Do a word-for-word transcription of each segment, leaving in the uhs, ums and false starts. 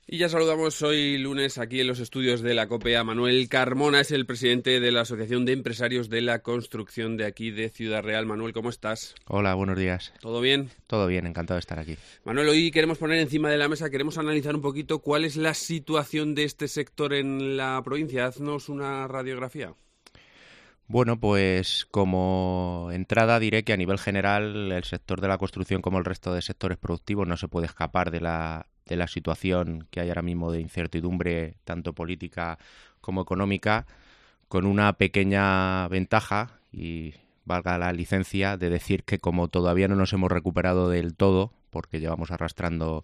Y ya saludamos hoy lunes aquí en los estudios de la COPE a Manuel Carmona, es el presidente de la Asociación de Empresarios de la Construcción de aquí de Ciudad Real. Manuel, ¿cómo estás? Hola, buenos días. ¿Todo bien? Todo bien, encantado de estar aquí. Manuel, hoy queremos poner encima de la mesa, queremos analizar un poquito cuál es la situación de este sector en la provincia. Haznos una radiografía. Bueno, pues como entrada diré que a nivel general el sector de la construcción, como el resto de sectores productivos, no se puede escapar de la, de la situación que hay ahora mismo de incertidumbre tanto política como económica, con una pequeña ventaja, y valga la licencia, de decir que como todavía no nos hemos recuperado del todo, porque llevamos arrastrando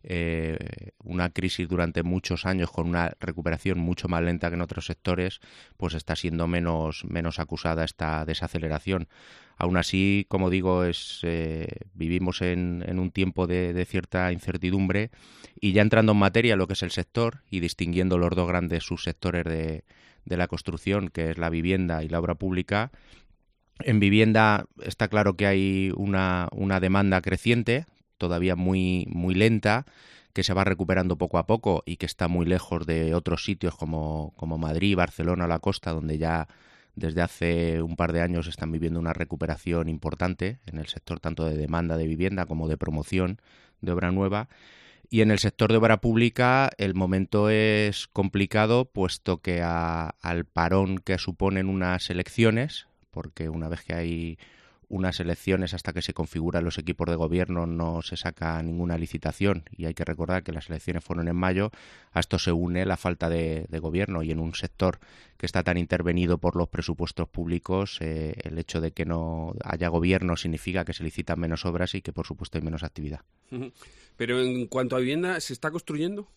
eh, una crisis durante muchos años con una recuperación mucho más lenta que en otros sectores, pues está siendo menos, menos acusada esta desaceleración. Aún así, como digo, es eh, vivimos en, en un tiempo de, de cierta incertidumbre, y ya entrando en materia lo que es el sector y distinguiendo los dos grandes subsectores de, de la construcción, que es la vivienda y la obra pública. En vivienda está claro que hay una, una demanda creciente, todavía muy, muy lenta, que se va recuperando poco a poco y que está muy lejos de otros sitios como, como Madrid, Barcelona o la costa, donde ya desde hace un par de años están viviendo una recuperación importante en el sector tanto de demanda de vivienda como de promoción de obra nueva. Y en el sector de obra pública el momento es complicado, puesto que a, al parón que suponen unas elecciones, porque una vez que hay unas elecciones, hasta que se configuran los equipos de gobierno no se saca ninguna licitación, y hay que recordar que las elecciones fueron en mayo. A esto se une la falta de, de gobierno, y en un sector que está tan intervenido por los presupuestos públicos, eh, el hecho de que no haya gobierno significa que se licitan menos obras y que por supuesto hay menos actividad. Pero en cuanto a vivienda, ¿se está construyendo?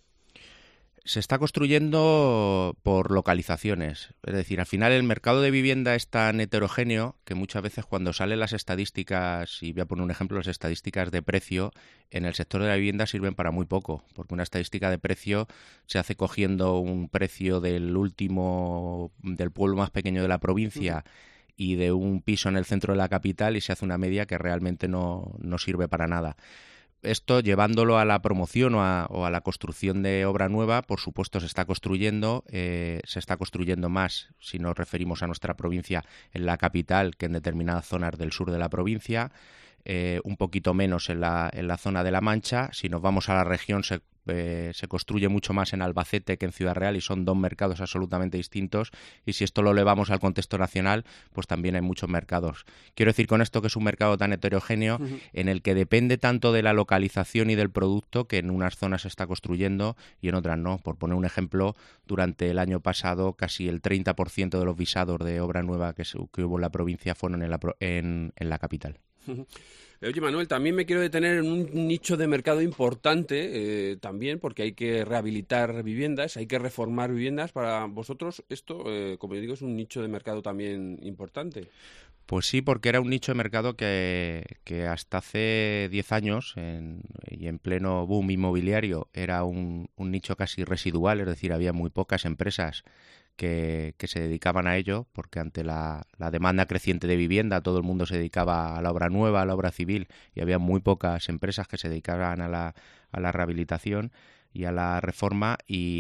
Se está construyendo por localizaciones. Es decir, al final el mercado de vivienda es tan heterogéneo que muchas veces cuando salen las estadísticas, y voy a poner un ejemplo, las estadísticas de precio, en el sector de la vivienda sirven para muy poco, porque una estadística de precio se hace cogiendo un precio del último, del pueblo más pequeño de la provincia, uh-huh, y de un piso en el centro de la capital, y se hace una media que realmente no, no sirve para nada. Esto, llevándolo a la promoción o a, o a la construcción de obra nueva, por supuesto se está construyendo, eh, se está construyendo más, si nos referimos a nuestra provincia, en la capital que en determinadas zonas del sur de la provincia, eh, un poquito menos en la, en la zona de La Mancha. Si nos vamos a la región, se Eh, se construye mucho más en Albacete que en Ciudad Real, y son dos mercados absolutamente distintos, y si esto lo elevamos al contexto nacional, pues también hay muchos mercados. Quiero decir con esto que es un mercado tan heterogéneo, uh-huh, en el que depende tanto de la localización y del producto, que en unas zonas se está construyendo y en otras no. Por poner un ejemplo, durante el año pasado casi el treinta por ciento de los visados de obra nueva que, se, que hubo en la provincia fueron en la, en, en la capital. Uh-huh. Oye, Manuel, también me quiero detener en un nicho de mercado importante, eh, también, porque hay que rehabilitar viviendas, hay que reformar viviendas. Para vosotros esto, eh, como yo digo, es un nicho de mercado también importante. Pues sí, porque era un nicho de mercado que, que hasta hace diez años, en, y en pleno boom inmobiliario, era un, un nicho casi residual, es decir, había muy pocas empresas que, que se dedicaban a ello, porque ante la, la demanda creciente de vivienda todo el mundo se dedicaba a la obra nueva, a la obra civil, y había muy pocas empresas que se dedicaban a la, a la rehabilitación y a la reforma,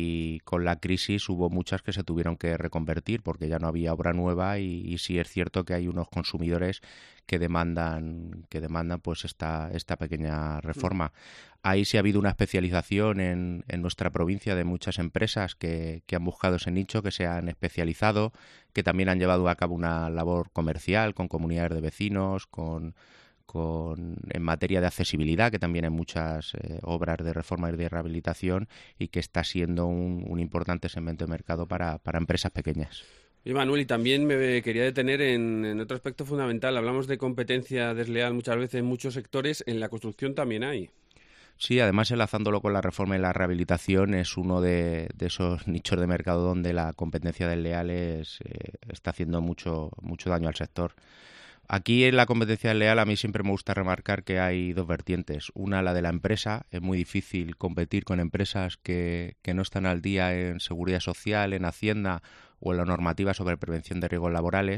y con la crisis hubo muchas que se tuvieron que reconvertir porque ya no había obra nueva, y, y sí es cierto que hay unos consumidores que demandan que demandan pues esta, esta pequeña reforma. Ahí sí ha habido una especialización en, en nuestra provincia de muchas empresas que, que han buscado ese nicho, que se han especializado, que también han llevado a cabo una labor comercial con comunidades de vecinos, con Con, en materia de accesibilidad, que también hay muchas eh, obras de reforma y de rehabilitación, y que está siendo un, un importante segmento de mercado para, para empresas pequeñas. Y Manuel, y también me quería detener en, en otro aspecto fundamental. Hablamos de competencia desleal muchas veces en muchos sectores, en la construcción también hay. Sí, además enlazándolo con la reforma y la rehabilitación, es uno de, de esos nichos de mercado donde la competencia desleal es, eh, está haciendo mucho, mucho daño al sector. Aquí en la competencia desleal a mí siempre me gusta remarcar que hay dos vertientes. Una, la de la empresa. Es muy difícil competir con empresas que, que no están al día en seguridad social, en Hacienda o en la normativa sobre prevención de riesgos laborales,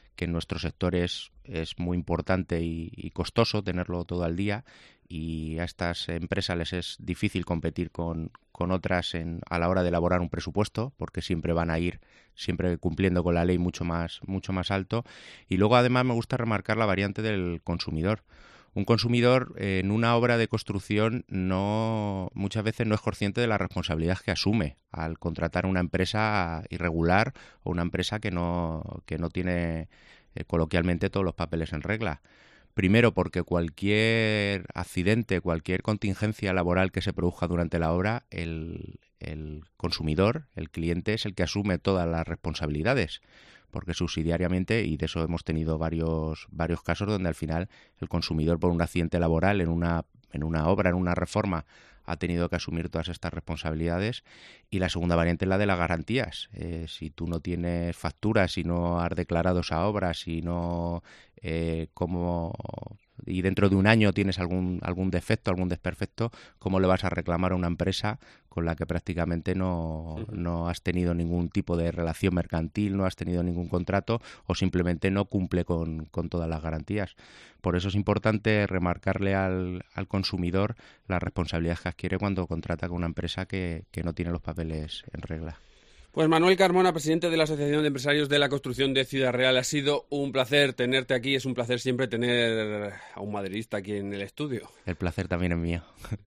que en nuestro sector es, es muy importante y, y costoso tenerlo todo al día, y a estas empresas les es difícil competir con, con otras en, a la hora de elaborar un presupuesto, porque siempre van a ir siempre cumpliendo con la ley mucho más, mucho más alto. Y luego además me gusta remarcar la variante del consumidor. Un consumidor eh, en una obra de construcción no muchas veces no es consciente de la responsabilidad que asume al contratar una empresa irregular o una empresa que no, que no tiene eh, coloquialmente todos los papeles en regla. Primero, porque cualquier accidente, cualquier contingencia laboral que se produzca durante la obra, el, el consumidor, el cliente, es el que asume todas las responsabilidades, porque subsidiariamente, y de eso hemos tenido varios varios casos donde al final el consumidor, por un accidente laboral en una en una obra, en una reforma, ha tenido que asumir todas estas responsabilidades. Y la segunda variante es la de las garantías. Eh, si tú no tienes facturas, si no has declarado esa obra, si no eh, como y dentro de un año tienes algún algún defecto, algún desperfecto, ¿cómo le vas a reclamar a una empresa con la que prácticamente no, uh-huh. no has tenido ningún tipo de relación mercantil, no has tenido ningún contrato o simplemente no cumple con, con todas las garantías? Por eso es importante remarcarle al, al consumidor la responsabilidad que adquiere cuando contrata con una empresa que, que no tiene los papeles en regla. Pues Manuel Carmona, presidente de la Asociación de Empresarios de la Construcción de Ciudad Real, ha sido un placer tenerte aquí. Es un placer siempre tener a un madridista aquí en el estudio. El placer también es mío.